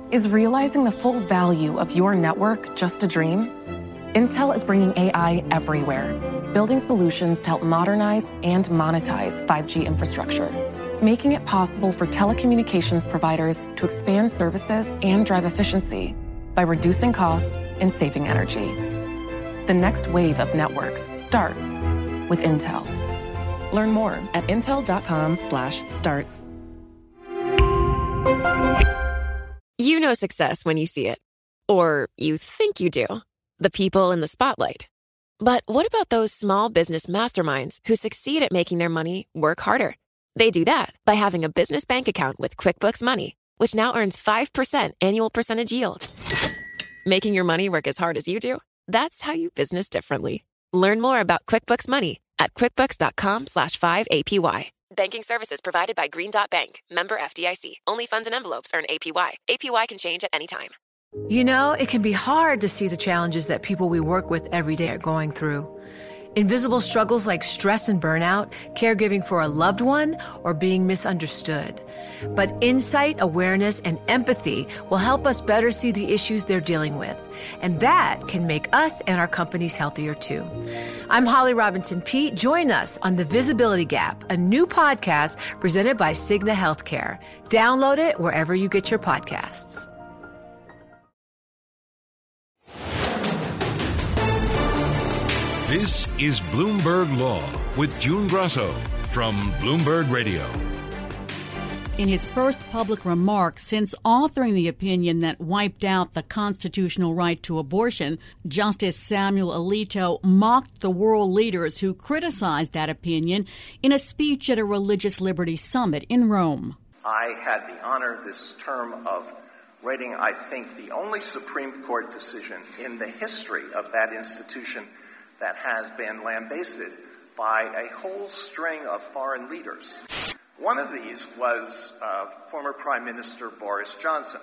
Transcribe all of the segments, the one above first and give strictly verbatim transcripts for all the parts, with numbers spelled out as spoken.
Is realizing the full value of your network just a dream? Intel is bringing A I everywhere, building solutions to help modernize and monetize five G infrastructure, making it possible for telecommunications providers to expand services and drive efficiency by reducing costs and saving energy. The next wave of networks starts with Intel. Learn more at intel.com slash starts. You know success when you see it. Or you think you do. The people in the spotlight. But what about those small business masterminds who succeed at making their money work harder? They do that by having a business bank account with QuickBooks Money, which now earns five percent annual percentage yield. Making your money work as hard as you do? That's how you business differently. Learn more about QuickBooks Money at quickbooks.com slash 5APY. Banking services provided by Green Dot Bank. Member F D I C. Only funds and envelopes earn A P Y. A P Y can change at any time. You know, it can be hard to see the challenges that people we work with every day are going through. Invisible struggles like stress and burnout, caregiving for a loved one, or being misunderstood. But insight, awareness, and empathy will help us better see the issues they're dealing with. And that can make us and our companies healthier too. I'm Holly Robinson Peete. Join us on The Visibility Gap, a new podcast presented by Cigna Healthcare. Download it wherever you get your podcasts. This is Bloomberg Law with June Grosso from Bloomberg Radio. In his first public remarks since authoring the opinion that wiped out the constitutional right to abortion, Justice Samuel Alito mocked the world leaders who criticized that opinion in a speech at a religious liberty summit in Rome. I had the honor this term of writing, I think, the only Supreme Court decision in the history of that institution that has been lambasted by a whole string of foreign leaders. One of these was uh, former Prime Minister Boris Johnson,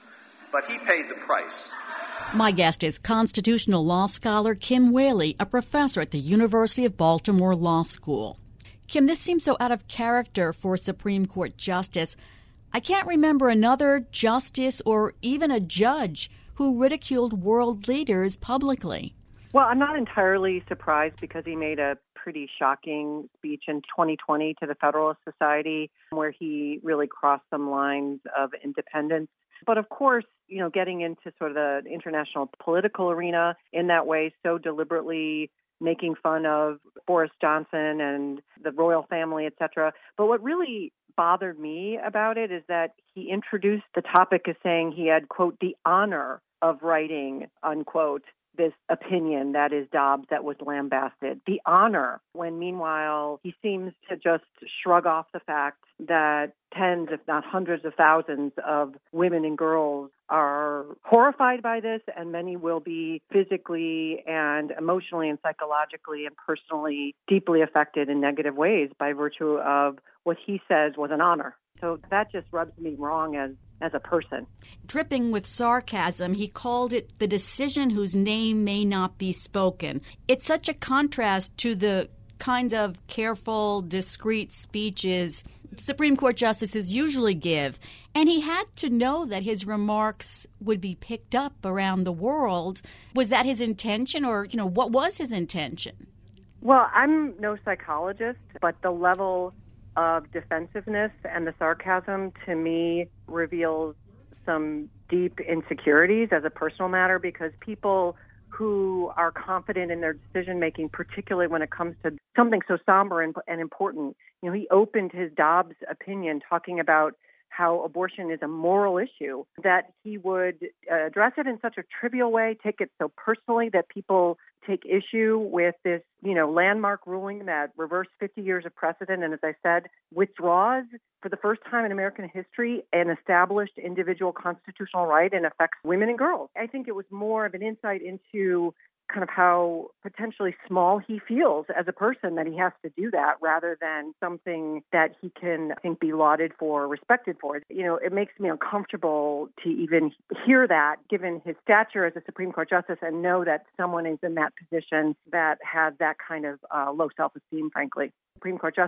but he paid the price. My guest is constitutional law scholar Kim Whaley, a professor at the University of Baltimore Law School. Kim, this seems so out of character for a Supreme Court justice. I can't remember another justice or even a judge who ridiculed world leaders publicly. Well, I'm not entirely surprised because he made a pretty shocking speech in twenty twenty to the Federalist Society where he really crossed some lines of independence. But of course, you know, getting into sort of the international political arena in that way, so deliberately making fun of Boris Johnson and the royal family, et cetera. But what really bothered me about it is that he introduced the topic as saying he had, quote, the honor of writing, unquote, this opinion, that is Dobbs, that was lambasted. The honor, when meanwhile he seems to just shrug off the fact that tens, if not hundreds of thousands of women and girls are horrified by this, and many will be physically and emotionally and psychologically and personally deeply affected in negative ways by virtue of what he says was an honor. So that just rubs me wrong as as a person. Dripping with sarcasm, he called it the decision whose name may not be spoken. It's such a contrast to the kind of careful, discreet speeches Supreme Court justices usually give. And he had to know that his remarks would be picked up around the world. Was that his intention, or, you know, what was his intention? Well, I'm no psychologist, but the level of defensiveness and the sarcasm to me reveals some deep insecurities as a personal matter, because people who are confident in their decision making, particularly when it comes to something so somber and, and important, you know, he opened his Dobbs opinion talking about how abortion is a moral issue, that he would address it in such a trivial way, take it so personally that people take issue with this, you know, landmark ruling that reversed fifty years of precedent. And as I said, withdraws for the first time in American history an established individual constitutional right and affects women and girls. I think it was more of an insight into kind of how potentially small he feels as a person that he has to do that, rather than something that he can, I think, be lauded for, respected for. You know, it makes me uncomfortable to even hear that, given his stature as a Supreme Court justice, and know that someone is in that position that has that kind of uh, low self-esteem, frankly. Supreme Court justice.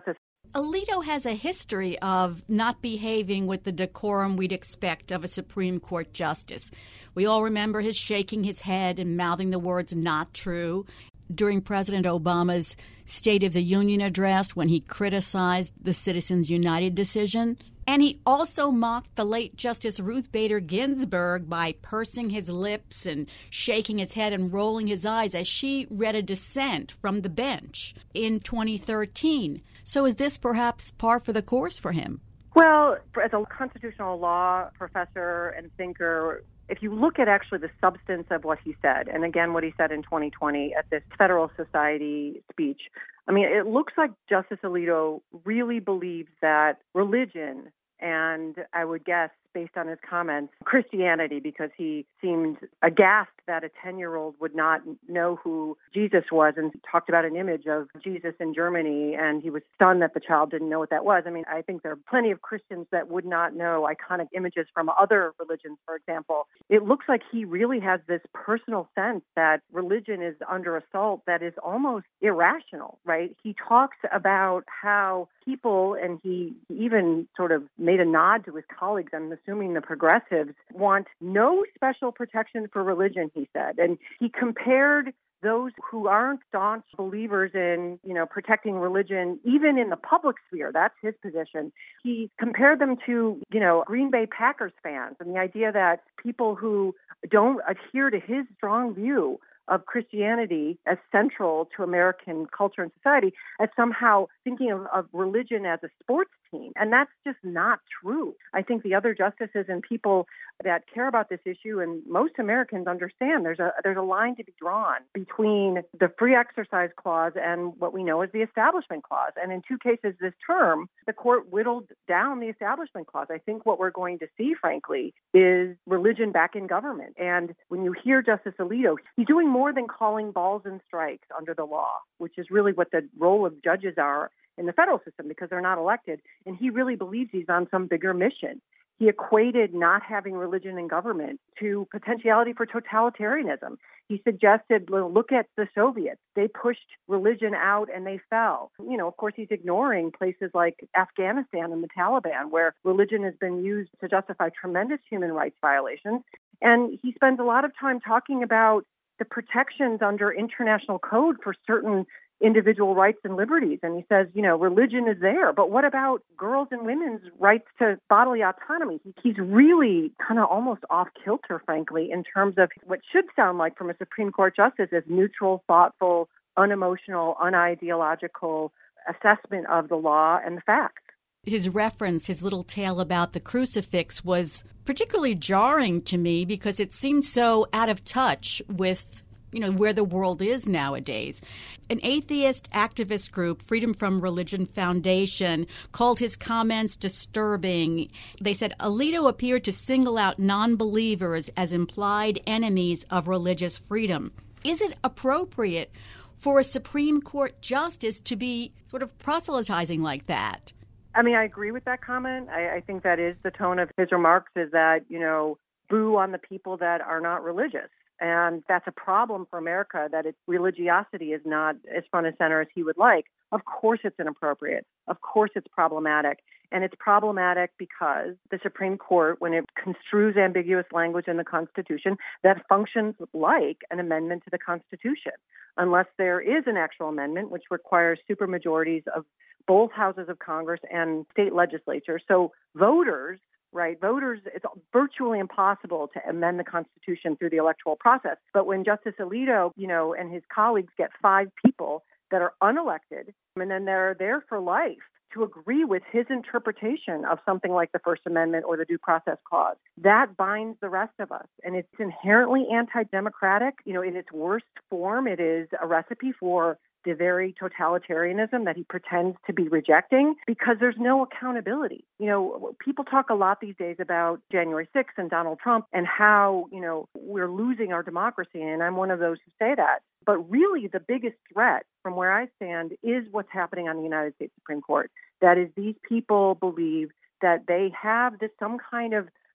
Alito has a history of not behaving with the decorum we'd expect of a Supreme Court justice. We all remember his shaking his head and mouthing the words "not true" during President Obama's State of the Union address when he criticized the Citizens United decision. And he also mocked the late Justice Ruth Bader Ginsburg by pursing his lips and shaking his head and rolling his eyes as she read a dissent from the bench in twenty thirteen. So is this perhaps par for the course for him? Well, as a constitutional law professor and thinker, if you look at actually the substance of what he said, and again what he said in twenty twenty at this Federal Society speech, I mean, it looks like Justice Alito really believes that religion, and I would guess, based on his comments, Christianity, because he seemed aghast that a ten-year-old would not know who Jesus was and talked about an image of Jesus in Germany, and he was stunned that the child didn't know what that was. I mean, I think there are plenty of Christians that would not know iconic images from other religions, for example. It looks like he really has this personal sense that religion is under assault that is almost irrational, right? He talks about how people, and he even sort of made a nod to his colleagues, I'm assuming the progressives, want no special protection for religion, he said. And he compared those who aren't staunch believers in, you know, protecting religion, even in the public sphere, that's his position. He compared them to, you know, Green Bay Packers fans, and the idea that people who don't adhere to his strong view of Christianity as central to American culture and society as somehow thinking of, of religion as a sports team. And that's just not true. I think the other justices and people that care about this issue, and most Americans understand there's a there's a line to be drawn between the free exercise clause and what we know as the establishment clause. And in two cases this term, the court whittled down the establishment clause. I think what we're going to see, frankly, is religion back in government. And when you hear Justice Alito, he's doing more than calling balls and strikes under the law, which is really what the role of judges are in the federal system because they're not elected. And he really believes he's on some bigger mission. He equated not having religion in government to potentiality for totalitarianism. He suggested, well, look at the Soviets. They pushed religion out and they fell. You know, of course, he's ignoring places like Afghanistan and the Taliban, where religion has been used to justify tremendous human rights violations. And he spends a lot of time talking about the protections under international code for certain individual rights and liberties. And he says, you know, religion is there, but what about girls and women's rights to bodily autonomy? He's really kind of almost off kilter, frankly, in terms of what should sound like from a Supreme Court justice as neutral, thoughtful, unemotional, unideological assessment of the law and the facts. His reference, his little tale about the crucifix was particularly jarring to me because it seemed so out of touch with, you know, where the world is nowadays. An atheist activist group, Freedom from Religion Foundation, called his comments disturbing. They said Alito appeared to single out non-believers as implied enemies of religious freedom. Is it appropriate for a Supreme Court justice to be sort of proselytizing like that? I mean, I agree with that comment. I, I think that is the tone of his remarks, is that, you know, boo on the people that are not religious. And that's a problem for America, that its religiosity is not as front and center as he would like. Of course it's inappropriate. Of course it's problematic. And it's problematic because the Supreme Court, when it construes ambiguous language in the Constitution, that functions like an amendment to the Constitution, unless there is an actual amendment, which requires supermajorities of both houses of Congress and state legislatures. So voters Right. Voters, it's virtually impossible to amend the Constitution through the electoral process. But when Justice Alito, you know, and his colleagues get five people that are unelected, and then they're there for life to agree with his interpretation of something like the First Amendment or the Due Process Clause, that binds the rest of us. And it's inherently anti-democratic. You know, in its worst form, it is a recipe for the very totalitarianism that he pretends to be rejecting, because there's no accountability. You know, people talk a lot these days about January sixth and Donald Trump and how, you know, we're losing our democracy. And I'm one of those who say that. But really the biggest threat from where I stand is what's happening on the United States Supreme Court. That is, these people believe that they have this some kind of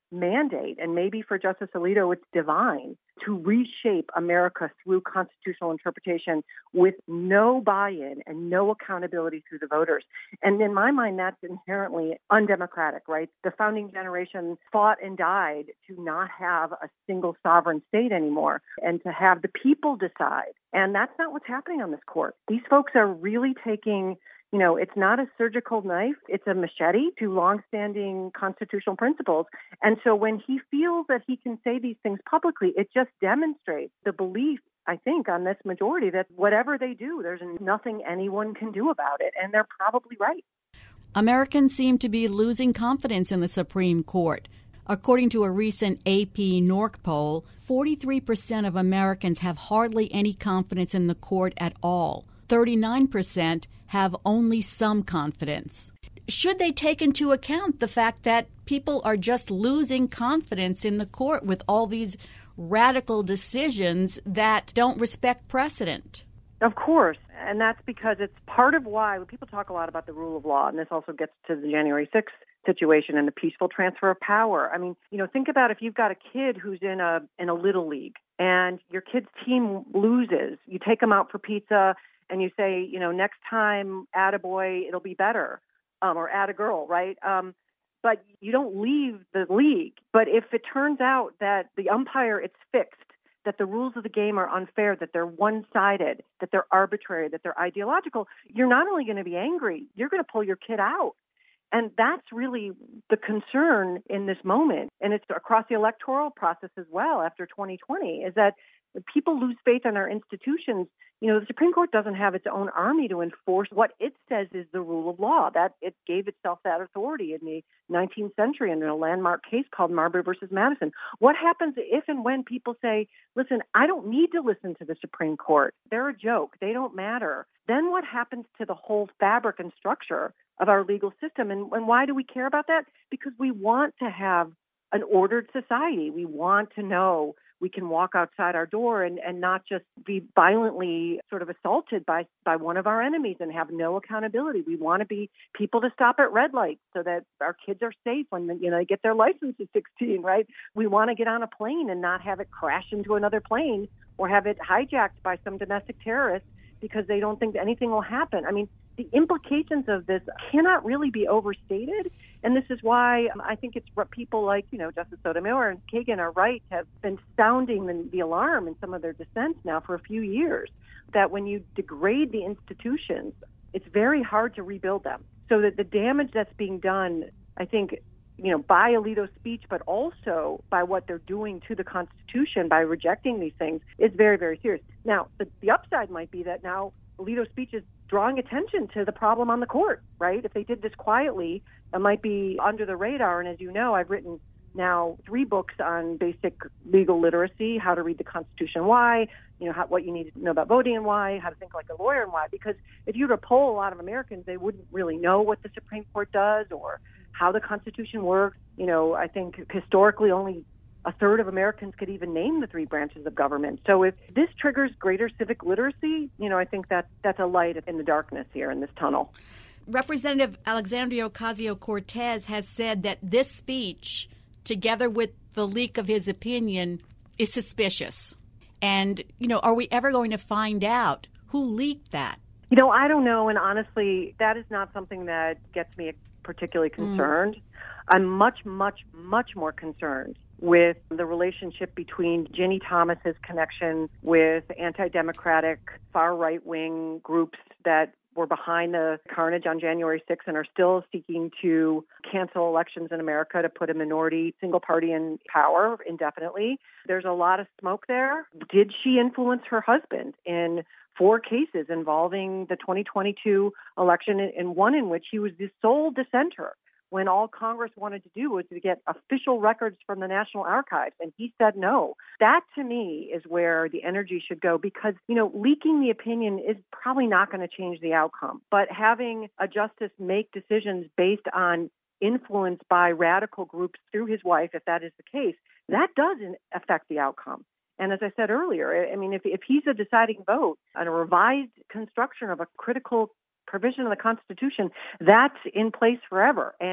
mandate, and maybe for Justice Alito it's divine, to reshape America through constitutional interpretation with no buy-in and no accountability through the voters. And in my mind, that's inherently undemocratic, right? The founding generation fought and died to not have a single sovereign state anymore and to have the people decide. And that's not what's happening on this court. These folks are really taking, you know, it's not a surgical knife, it's a machete to longstanding constitutional principles. And so when he feels that he can say these things publicly, it just demonstrates the belief, I think, on this majority that whatever they do, there's nothing anyone can do about it. And they're probably right. Americans seem to be losing confidence in the Supreme Court. According to a recent A P N O R C poll, forty-three percent of Americans have hardly any confidence in the court at all. thirty-nine percent have only some confidence. Should they take into account the fact that people are just losing confidence in the court with all these radical decisions that don't respect precedent? Of course, and that's because it's part of why when people talk a lot about the rule of law, and this also gets to the January sixth situation and the peaceful transfer of power. I mean, you know, think about if you've got a kid who's in a in a little league and your kid's team loses, you take them out for pizza and you say, you know, next time, attaboy, it'll be better, um, or attagirl, right? Um, but you don't leave the league. But if it turns out that the umpire, it's fixed, that the rules of the game are unfair, that they're one-sided, that they're arbitrary, that they're ideological, you're not only going to be angry, you're going to pull your kid out. And that's really the concern in this moment. And it's across the electoral process as well after twenty twenty, is that people lose faith in our institutions. You know, the Supreme Court doesn't have its own army to enforce what it says is the rule of law. That it gave itself that authority in the nineteenth century in a landmark case called Marbury versus Madison. What happens if and when people say, listen, I don't need to listen to the Supreme Court. They're a joke. They don't matter. Then what happens to the whole fabric and structure of our legal system? And, and why do we care about that? Because we want to have an ordered society. We want to know we can walk outside our door and, and not just be violently sort of assaulted by, by one of our enemies and have no accountability. We want to be people to stop at red lights so that our kids are safe when, you know, they get their license at sixteen, right? We want to get on a plane and not have it crash into another plane or have it hijacked by some domestic terrorist because they don't think that anything will happen. I mean, the implications of this cannot really be overstated. And this is why um, I think it's what people like, you know, Justice Sotomayor and Kagan are right, have been sounding the, the alarm in some of their dissents now for a few years, that when you degrade the institutions, it's very hard to rebuild them. So that the damage that's being done, I think, you know, by Alito's speech, but also by what they're doing to the Constitution by rejecting these things is very, very serious. Now, the, the upside might be that now Alito's speech is drawing attention to the problem on the court, right? If they did this quietly, it might be under the radar. And as you know, I've written now three books on basic legal literacy, how to read the Constitution, why, you know, how, what you need to know about voting and why, how to think like a lawyer and why. Because if you were to poll a lot of Americans, they wouldn't really know what the Supreme Court does or how the Constitution works. You know, I think historically only a third of Americans could even name the three branches of government. So if this triggers greater civic literacy, you know, I think that that's a light in the darkness here in this tunnel. Representative Alexandria Ocasio-Cortez has said that this speech, together with the leak of his opinion, is suspicious. And, you know, are we ever going to find out who leaked that? You know, I don't know. And honestly, that is not something that gets me particularly concerned. Mm. I'm much, much, much more concerned with the relationship between Ginny Thomas's connection with anti-democratic far right-wing groups that were behind the carnage on January sixth and are still seeking to cancel elections in America to put a minority single party in power indefinitely. There's a lot of smoke there. Did she influence her husband in four cases involving the twenty twenty-two election, and one in which he was the sole dissenter when all Congress wanted to do was to get official records from the National Archives, and he said no. That, to me, is where the energy should go because, you know, leaking the opinion is probably not going to change the outcome. But having a justice make decisions based on influence by radical groups through his wife, if that is the case, that does affect the outcome. And as I said earlier, I mean, if, if he's a deciding vote on a revised construction of a critical provision of the Constitution, that's in place forever. And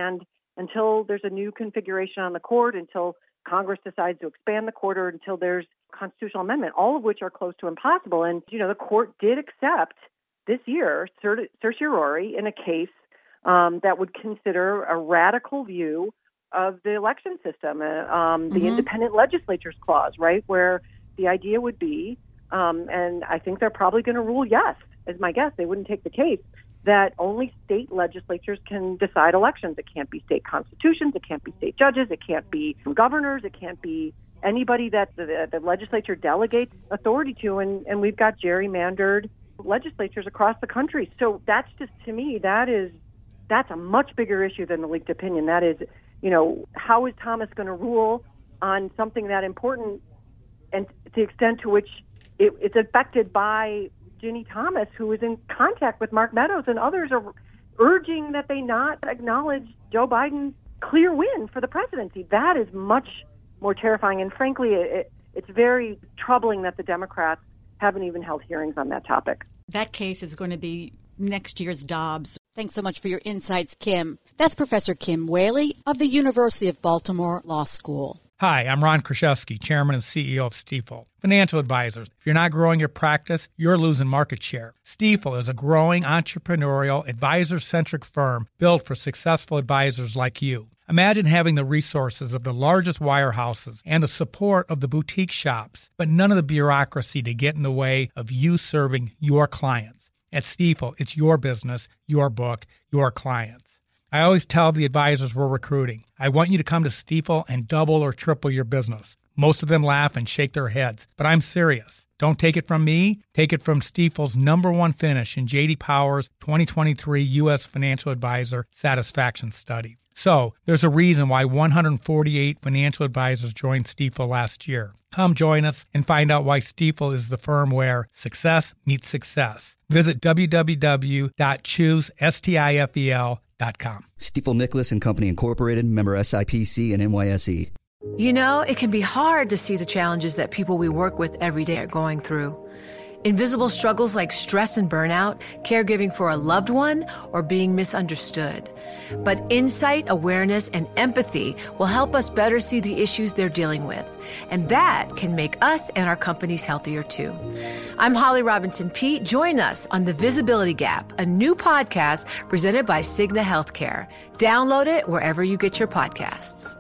until there's a new configuration on the court, until Congress decides to expand the court, or until there's constitutional amendment, all of which are close to impossible. And, you know, the court did accept this year cert- certiorari in a case um, that would consider a radical view of the election system, uh, um, the mm-hmm. independent legislatures clause, right, where the idea would be, um, and I think they're probably going to rule yes, as my guess, they wouldn't take the case, that only state legislatures can decide elections. It can't be state constitutions, it can't be state judges, it can't be governors, it can't be anybody that the, the legislature delegates authority to, and, and we've got gerrymandered legislatures across the country. So that's just, to me, that is, that's a much bigger issue than the leaked opinion. That is, you know, how is Thomas going to rule on something that important, and to the extent to which it, it's affected by Ginny Thomas, who is in contact with Mark Meadows, and others are urging that they not acknowledge Joe Biden's clear win for the presidency. That is much more terrifying, and frankly, it, it's very troubling that the Democrats haven't even held hearings on that topic. That case is going to be next year's Dobbs. Thanks so much for your insights, Kim. That's Professor Kim Whaley of the University of Baltimore Law School. Hi, I'm Ron Kraszewski, Chairman and C E O of Stifel. Financial advisors, if you're not growing your practice, you're losing market share. Stifel is a growing, entrepreneurial, advisor-centric firm built for successful advisors like you. Imagine having the resources of the largest wirehouses and the support of the boutique shops, but none of the bureaucracy to get in the way of you serving your clients. At Stifel, it's your business, your book, your clients. I always tell the advisors we're recruiting, I want you to come to Stifel and double or triple your business. Most of them laugh and shake their heads, but I'm serious. Don't take it from me. Take it from Stifel's number one finish in J D Power's twenty twenty-three U S Financial Advisor Satisfaction Study. So, there's a reason why one hundred forty-eight financial advisors joined Stifel last year. Come join us and find out why Stifel is the firm where success meets success. Visit w w w dot choose stifel dot com. Stifel Nicholas and Company Incorporated, member S I P C and N Y S E. You know, it can be hard to see the challenges that people we work with every day are going through. Invisible struggles like stress and burnout, caregiving for a loved one, or being misunderstood. But insight, awareness, and empathy will help us better see the issues they're dealing with. And that can make us and our companies healthier too. I'm Holly Robinson Peete. Join us on The Visibility Gap, a new podcast presented by Cigna Healthcare. Download it wherever you get your podcasts.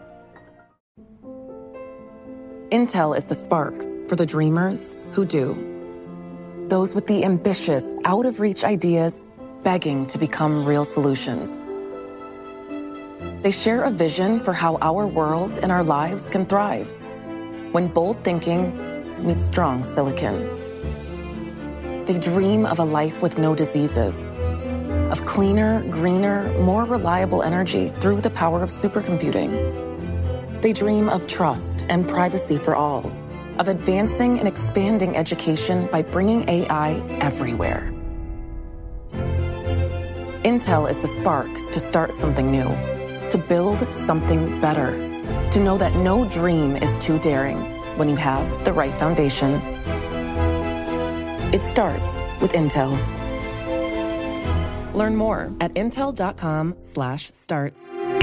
Intel is the spark for the dreamers who do. Those with the ambitious, out-of-reach ideas begging to become real solutions. They share a vision for how our world and our lives can thrive when bold thinking meets strong silicon. They dream of a life with no diseases, of cleaner, greener, more reliable energy through the power of supercomputing. They dream of trust and privacy for all, of advancing and expanding education by bringing A I everywhere. Intel is the spark to start something new, to build something better, to know that no dream is too daring when you have the right foundation. It starts with Intel. Learn more at intel.com slash starts.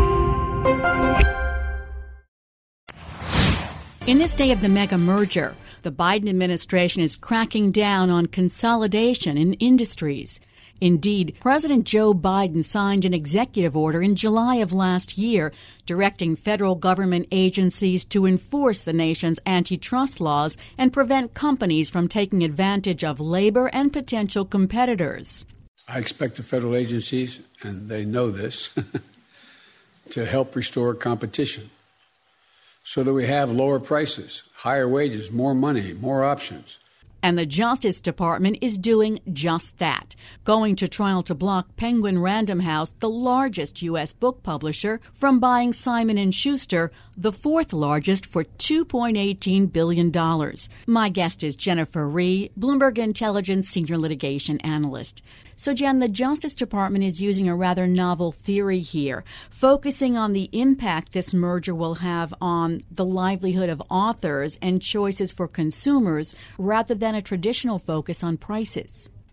In this day of the mega merger, the Biden administration is cracking down on consolidation in industries. Indeed, President Joe Biden signed an executive order in July of last year directing federal government agencies to enforce the nation's antitrust laws and prevent companies from taking advantage of labor and potential competitors. I expect the federal agencies, and they know this, to help restore competition so that we have lower prices, higher wages, more money, more options. And the Justice Department is doing just that, going to trial to block Penguin Random House, the largest U S book publisher, from buying Simon and Schuster, the fourth largest, for two point one eight billion dollars. My guest is Jennifer Rie, Bloomberg Intelligence Senior Litigation Analyst. So, Jen, the Justice Department is using a rather novel theory here, focusing on the impact this merger will have on the livelihood of authors and choices for consumers, rather than a traditional focus on prices.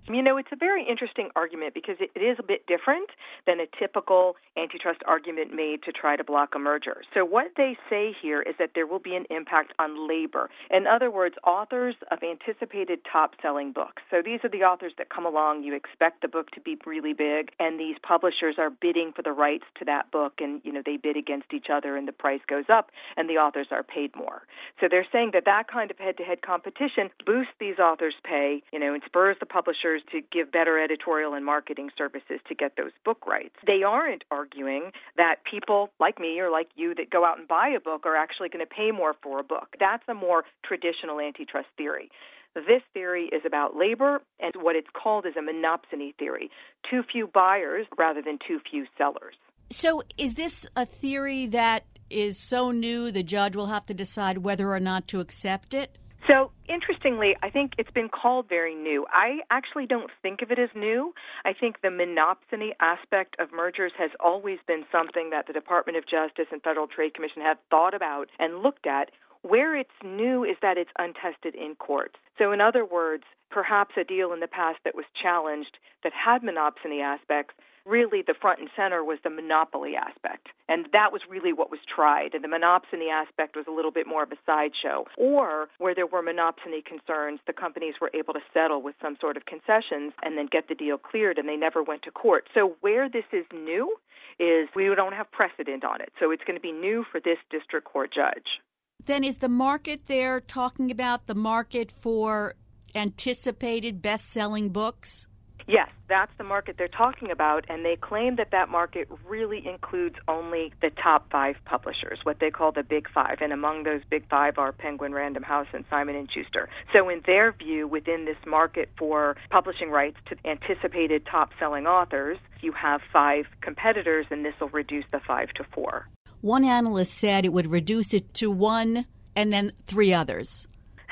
You know, it's a very interesting argument because it, it is a bit different than a typical antitrust argument made to try to block a merger. So what they say here is that there will be an impact on labor. In other words, authors of anticipated top-selling books. So these are the authors that come along, you expect the book to be really big, and these publishers are bidding for the rights to that book, and, you know, they bid against each other, and the price goes up, and the authors are paid more. So they're saying that that kind of head-to-head competition boosts these authors' pay, you know, and spurs the publishers to give better editorial and marketing services to get those book rights. They aren't arguing that people like me or like you that go out and buy a book are actually going to pay more for a book. That's a more traditional antitrust theory. This theory is about labor, and what it's called is a monopsony theory. Too few buyers rather than too few sellers. So is this a theory that is so new the judge will have to decide whether or not to accept it? So, interestingly, I think it's been called very new. I actually don't think of it as new. I think the monopsony aspect of mergers has always been something that the Department of Justice and Federal Trade Commission have thought about and looked at. Where it's new is that it's untested in courts. So, in other words, perhaps a deal in the past that was challenged that had monopsony aspects, really the front and center was the monopoly aspect. And that was really what was tried. And the monopsony aspect was a little bit more of a sideshow. Or where there were monopsony concerns, the companies were able to settle with some sort of concessions and then get the deal cleared, and they never went to court. So where this is new is we don't have precedent on it. So it's going to be new for this district court judge. Then is the market there talking about the market for anticipated best-selling books? Yes, that's the market they're talking about, and they claim that that market really includes only the top five publishers, what they call the big five, and among those big five are Penguin Random House and Simon and Schuster. So in their view, within this market for publishing rights to anticipated top-selling authors, you have five competitors, and this will reduce the five to four. One analyst said it would reduce it to one and then three others.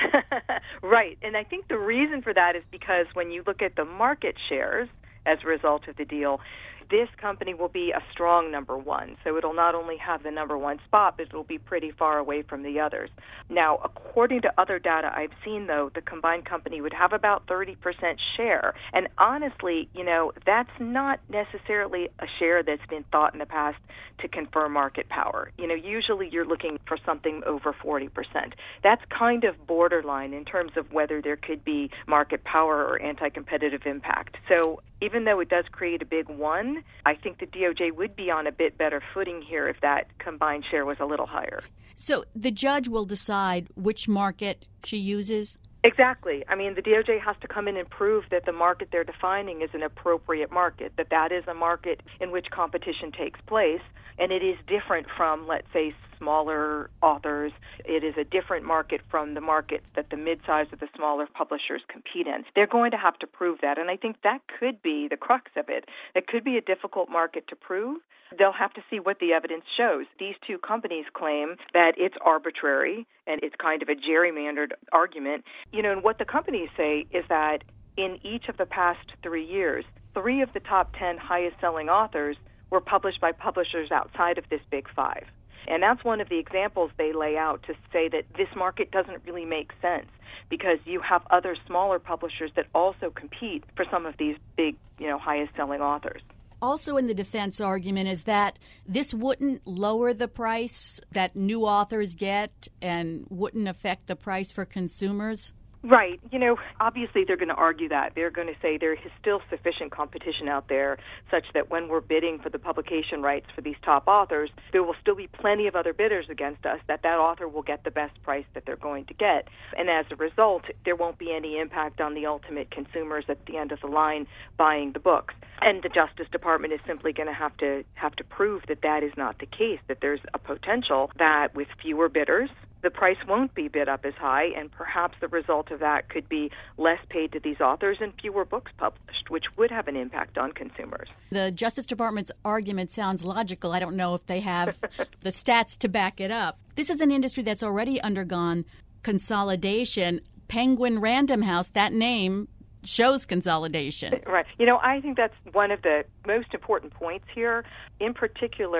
Right, and I think the reason for that is because when you look at the market shares as a result of the deal, this company will be a strong number one. So it'll not only have the number one spot, but it'll be pretty far away from the others. Now, according to other data I've seen, though, the combined company would have about thirty percent share. And honestly, you know, that's not necessarily a share that's been thought in the past to confer market power. You know, usually you're looking for something over forty percent. That's kind of borderline in terms of whether there could be market power or anti-competitive impact. So even though it does create a big one, I think the D O J would be on a bit better footing here if that combined share was a little higher. So the judge will decide which market she uses? Exactly. I mean, the D O J has to come in and prove that the market they're defining is an appropriate market, that that is a market in which competition takes place, and it is different from, let's say, smaller authors. It is a different market from the market that the mid-size or the smaller publishers compete in. They're going to have to prove that, and I think that could be the crux of it. It could be a difficult market to prove. They'll have to see what the evidence shows. These two companies claim that it's arbitrary and it's kind of a gerrymandered argument. You know, and what the companies say is that in each of the past three years, three of the top ten highest-selling authors were published by publishers outside of this big five. And that's one of the examples they lay out to say that this market doesn't really make sense because you have other smaller publishers that also compete for some of these big, you know, highest-selling authors. Also in the defense argument is that this wouldn't lower the price that new authors get and wouldn't affect the price for consumers? Right. You know, obviously they're going to argue that. They're going to say there is still sufficient competition out there such that when we're bidding for the publication rights for these top authors, there will still be plenty of other bidders against us, that that author will get the best price that they're going to get. And as a result, there won't be any impact on the ultimate consumers at the end of the line buying the books. And the Justice Department is simply going to have to have to prove that that is not the case, that there's a potential that with fewer bidders, the price won't be bid up as high, and perhaps the result of that could be less paid to these authors and fewer books published, which would have an impact on consumers. The Justice Department's argument sounds logical. I don't know if they have the stats to back it up. This is an industry that's already undergone consolidation. Penguin Random House, that name shows consolidation. Right. You know, I think that's one of the most important points here. In particular,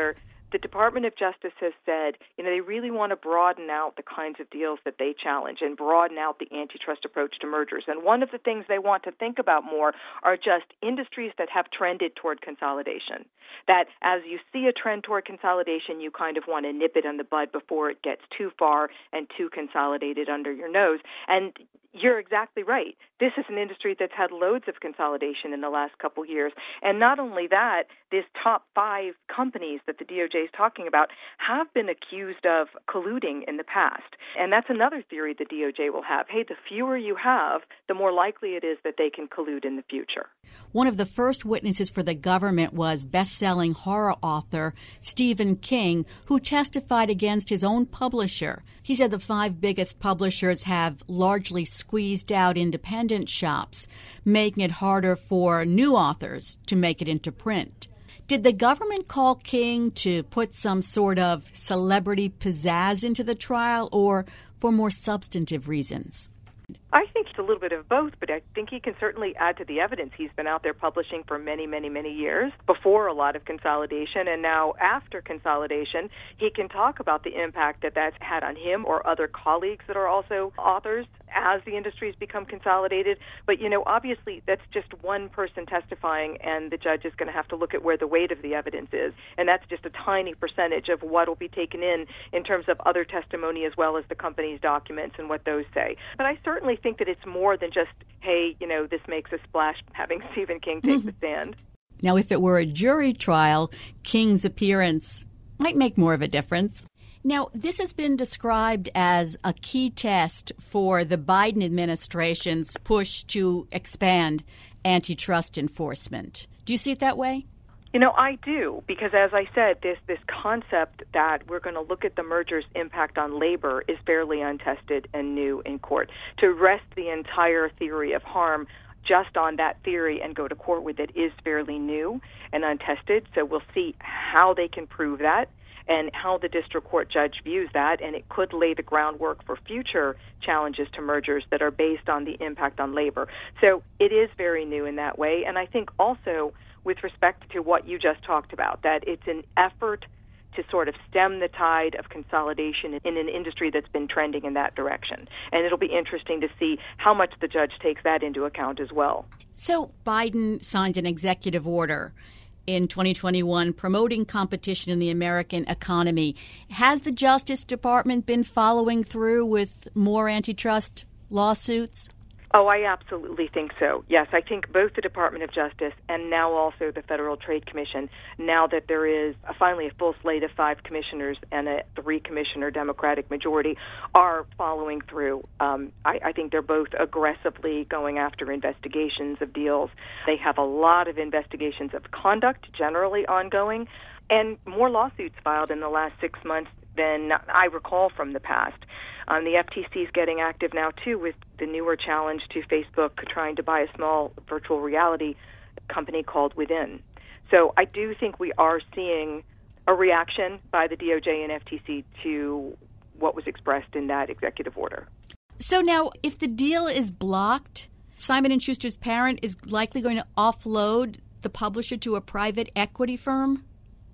the Department of Justice has said, you know, they really want to broaden out the kinds of deals that they challenge and broaden out the antitrust approach to mergers. And one of the things they want to think about more are just industries that have trended toward consolidation. That as you see a trend toward consolidation, you kind of want to nip it in the bud before it gets too far and too consolidated under your nose. And you're exactly right. This is an industry that's had loads of consolidation in the last couple years. And not only that, these top five companies that the D O J is talking about have been accused of colluding in the past. And that's another theory the D O J will have. Hey, the fewer you have, the more likely it is that they can collude in the future. One of the first witnesses for the government was best-selling horror author Stephen King, who testified against his own publisher. He said the five biggest publishers have largely squeezed out independent shops, making it harder for new authors to make it into print. Did the government call King to put some sort of celebrity pizzazz into the trial or for more substantive reasons? I think it's a little bit of both, but I think he can certainly add to the evidence. He's been out there publishing for many, many, many years before a lot of consolidation, and now after consolidation, he can talk about the impact that that's had on him or other colleagues that are also authors as the industries become consolidated. But, you know, obviously that's just one person testifying, and the judge is going to have to look at where the weight of the evidence is, and that's just a tiny percentage of what will be taken in in terms of other testimony as well as the company's documents and what those say. But I certainly think that it's more than just, hey, you know, this makes a splash having Stephen King take mm-hmm. the stand. Now, if it were a jury trial, King's appearance might make more of a difference. Now, this has been described as a key test for the Biden administration's push to expand antitrust enforcement. Do you see it that way? You know, I do, because as I said, this this concept that we're going to look at the merger's impact on labor is fairly untested and new in court. To rest the entire theory of harm just on that theory and go to court with it is fairly new and untested, so we'll see how they can prove that and how the district court judge views that, and it could lay the groundwork for future challenges to mergers that are based on the impact on labor. So it is very new in that way, and I think also with respect to what you just talked about, that it's an effort to sort of stem the tide of consolidation in an industry that's been trending in that direction. And it'll be interesting to see how much the judge takes that into account as well. So Biden signed an executive order in twenty twenty-one promoting competition in the American economy. Has the Justice Department been following through with more antitrust lawsuits? Oh, I absolutely think so. Yes, I think both the Department of Justice and now also the Federal Trade Commission, now that there is a, finally a full slate of five commissioners and a three-commissioner Democratic majority, are following through. Um, I, I think they're both aggressively going after investigations of deals. They have a lot of investigations of conduct generally ongoing, and more lawsuits filed in the last six months than I recall from the past. Um, the F T C is getting active now, too, with the newer challenge to Facebook trying to buy a small virtual reality company called Within. So I do think we are seeing a reaction by the D O J and F T C to what was expressed in that executive order. So now, if the deal is blocked, Simon and Schuster's parent is likely going to offload the publisher to a private equity firm?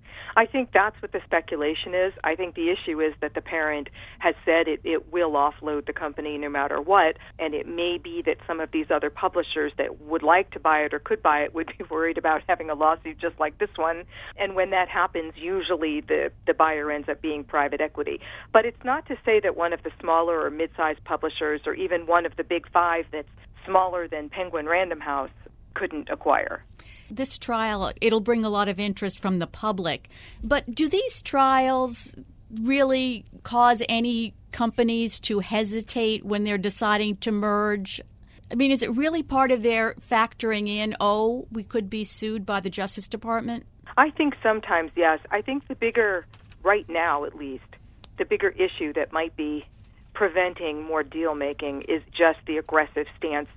I think that's what the speculation is. I think the issue is that the parent has said it, it will offload the company no matter what, and it may be that some of these other publishers that would like to buy it or could buy it would be worried about having a lawsuit just like this one. And when that happens, usually the, the buyer ends up being private equity. But it's not to say that one of the smaller or mid-sized publishers or even one of the big five that's smaller than Penguin Random House couldn't acquire. This trial, it'll bring a lot of interest from the public. But do these trials really cause any companies to hesitate when they're deciding to merge? I mean, is it really part of their factoring in, oh, we could be sued by the Justice Department? I think sometimes, yes. I think the bigger, right now at least, the bigger issue that might be preventing more deal making is just the aggressive stance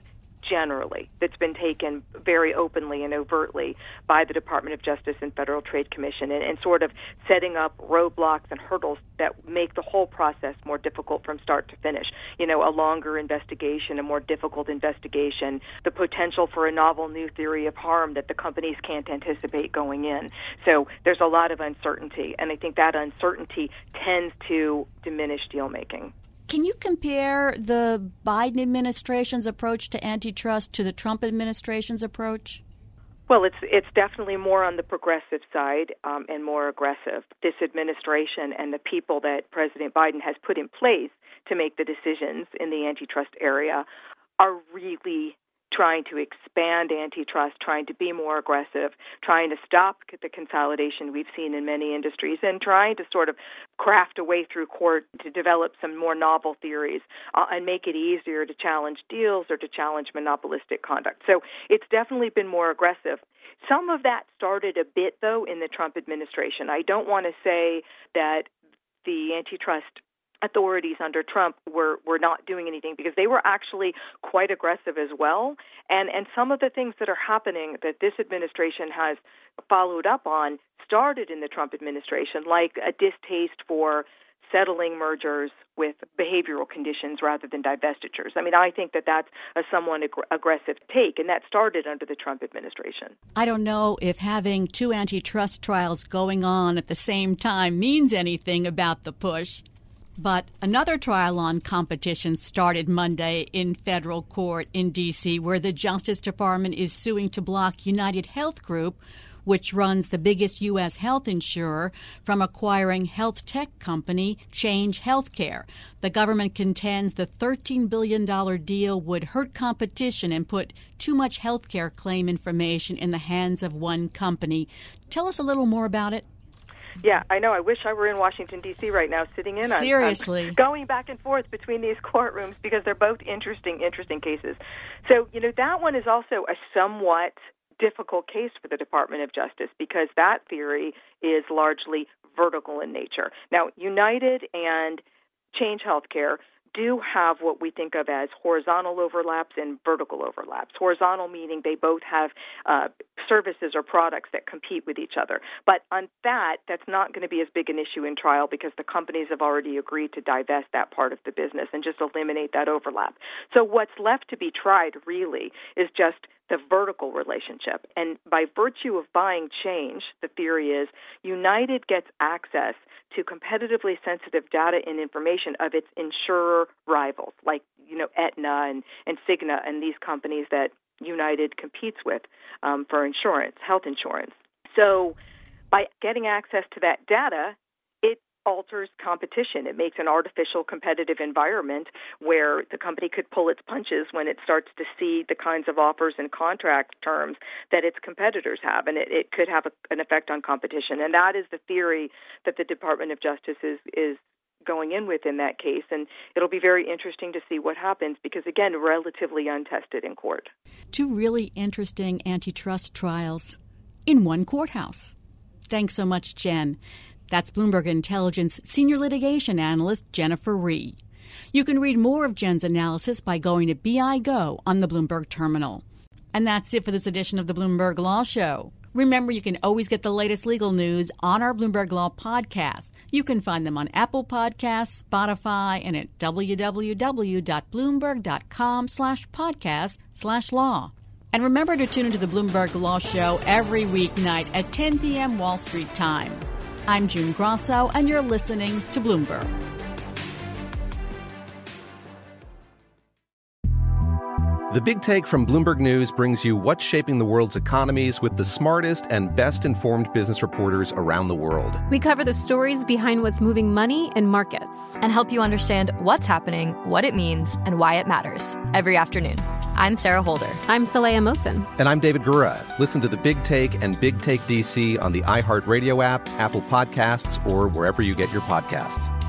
generally, that's been taken very openly and overtly by the Department of Justice and Federal Trade Commission, and, and sort of setting up roadblocks and hurdles that make the whole process more difficult from start to finish. You know, a longer investigation, a more difficult investigation, the potential for a novel new theory of harm that the companies can't anticipate going in. So there's a lot of uncertainty, and I think that uncertainty tends to diminish deal making. Can you compare the Biden administration's approach to antitrust to the Trump administration's approach? Well, it's it's definitely more on the progressive side um, and more aggressive. This administration and the people that President Biden has put in place to make the decisions in the antitrust area are really trying to expand antitrust, trying to be more aggressive, trying to stop the consolidation we've seen in many industries, and trying to sort of craft a way through court to develop some more novel theories uh, and make it easier to challenge deals or to challenge monopolistic conduct. So it's definitely been more aggressive. Some of that started a bit, though, in the Trump administration. I don't want to say that the antitrust authorities under Trump were, were not doing anything, because they were actually quite aggressive as well. And and some of the things that are happening that this administration has followed up on started in the Trump administration, like a distaste for settling mergers with behavioral conditions rather than divestitures. I mean, I think that that's a somewhat ag- aggressive take, and that started under the Trump administration. I don't know if having two antitrust trials going on at the same time means anything about the push. But another trial on competition started Monday in federal court in D C, where the Justice Department is suing to block United Health Group, which runs the biggest U S health insurer, from acquiring health tech company Change Healthcare. The government contends the thirteen billion dollars deal would hurt competition and put too much healthcare claim information in the hands of one company. Tell us a little more about it. Yeah, I know. I wish I were in Washington, D C right now sitting in on Seriously. on going back and forth between these courtrooms, because they're both interesting, interesting cases. So, you know, that one is also a somewhat difficult case for the Department of Justice, because that theory is largely vertical in nature. Now, United and Change Healthcare do have what we think of as horizontal overlaps and vertical overlaps. Horizontal meaning they both have uh, services or products that compete with each other. But on that, that's not going to be as big an issue in trial, because the companies have already agreed to divest that part of the business and just eliminate that overlap. So what's left to be tried really is just the vertical relationship. And by virtue of buying Change, the theory is United gets access to competitively sensitive data and information of its insurer rivals, like, you know, Aetna and, and Cigna and these companies that United competes with um, for insurance, health insurance. So by getting access to that data, it alters competition. It makes an artificial competitive environment where the company could pull its punches when it starts to see the kinds of offers and contract terms that its competitors have, and it, it could have a, an effect on competition. And that is the theory that the Department of Justice is, is going in with in that case, and it'll be very interesting to see what happens, because, again, relatively untested in court. Two really interesting antitrust trials in one courthouse. Thanks so much, Jen. That's Bloomberg Intelligence senior litigation analyst Jennifer Rhee. You can read more of Jen's analysis by going to B I G O on the Bloomberg terminal. And that's it for this edition of the Bloomberg Law Show. Remember, you can always get the latest legal news on our Bloomberg Law podcast. You can find them on Apple Podcasts, Spotify, and at www.bloomberg.com slash podcast slash law. And remember to tune into the Bloomberg Law Show every weeknight at ten p.m. Wall Street time. I'm June Grosso, and you're listening to Bloomberg. The Big Take from Bloomberg News brings you what's shaping the world's economies with the smartest and best-informed business reporters around the world. We cover the stories behind what's moving money in markets and help you understand what's happening, what it means, and why it matters every afternoon. I'm Sarah Holder. I'm Saleha Mohsin. And I'm David Gura. Listen to The Big Take and Big Take D C on the iHeartRadio app, Apple Podcasts, or wherever you get your podcasts.